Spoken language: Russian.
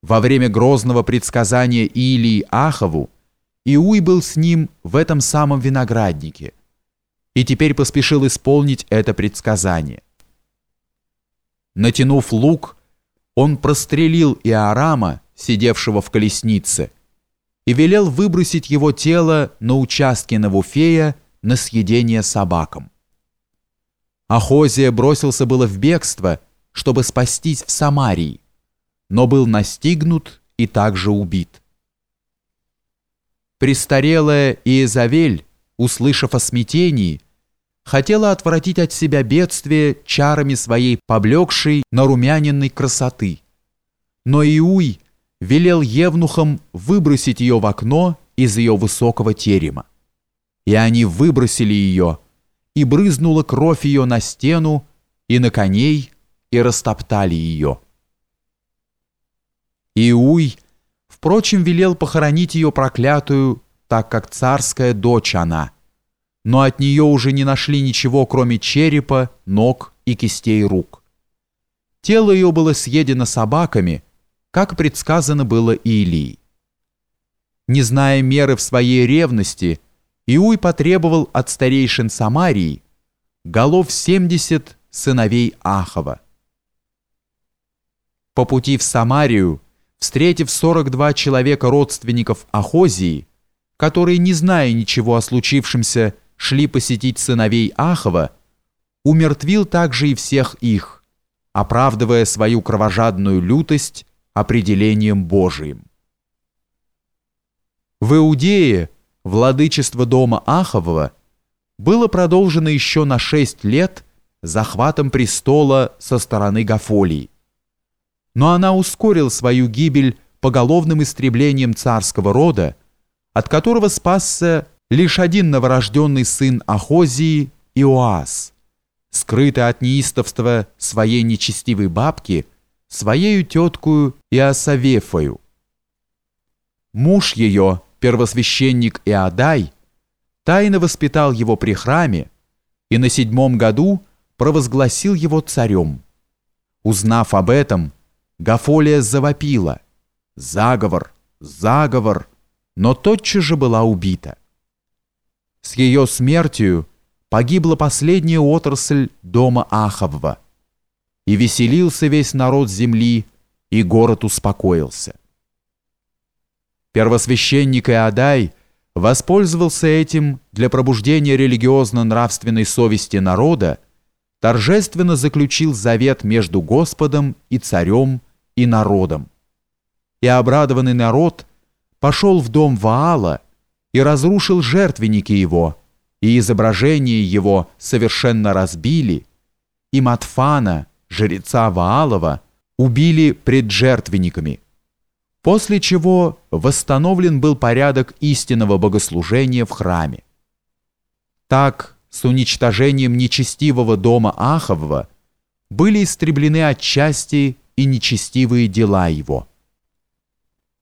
Во время грозного предсказания Илии Ахаву Иуй был с ним в этом самом винограднике и теперь поспешил исполнить это предсказание. Натянув лук, он прострелил Иорама, сидевшего в колеснице, и велел выбросить его тело на участке Навуфея на съедение собакам. Ахозия бросился было в бегство, чтобы спастись в Самарии, но был настигнут и также убит. Престарелая Иезавель, услышав о смятении, хотела отвратить от себя бедствие чарами своей поблекшей нарумяненной красоты. Но Иуй велел евнухам выбросить ее в окно из ее высокого терема. И они выбросили ее, и брызнула кровь ее на стену и на коней, и растоптали ее. Иуй, впрочем, велел похоронить ее проклятую, так как царская дочь она, но от нее уже не нашли ничего, кроме черепа, ног и кистей рук. Тело ее было съедено собаками, как предсказано было Илии. Не зная меры в своей ревности, Иуй потребовал от старейшин Самарии голов 70 сыновей Ахава. По пути в Самарию, встретив 42 человека родственников Ахозии, которые, не зная ничего о случившемся, шли посетить сыновей Ахава, умертвил также и всех их, оправдывая свою кровожадную лютость определением Божиим. В Иудее владычество дома Ахавова было продолжено еще на 6 лет захватом престола со стороны Гафолии, но она ускорила свою гибель поголовным истреблением царского рода, от которого спасся лишь один новорожденный сын Ахозии Иоас, скрытый от неистовства своей нечестивой бабки, своею теткою Иосавефою. Муж ее, первосвященник Иодай, тайно воспитал его при храме и на 7-м году провозгласил его царем. Узнав об этом, Гафолия завопила: «Заговор! Заговор!», но тотчас же была убита. С ее смертью погибла последняя отрасль дома Ахавва, и веселился весь народ земли, и город успокоился. Первосвященник Иодай воспользовался этим для пробуждения религиозно-нравственной совести народа, торжественно заключил завет между Господом и царем и народом. И обрадованный народ пошел в дом Ваала и разрушил жертвенники его, и изображение его совершенно разбили, и Матфана, жреца Ваалова, убили пред жертвенниками, после чего восстановлен был порядок истинного богослужения в храме. Так, с уничтожением нечестивого дома Ахавова были истреблены отчасти и нечестивые дела его.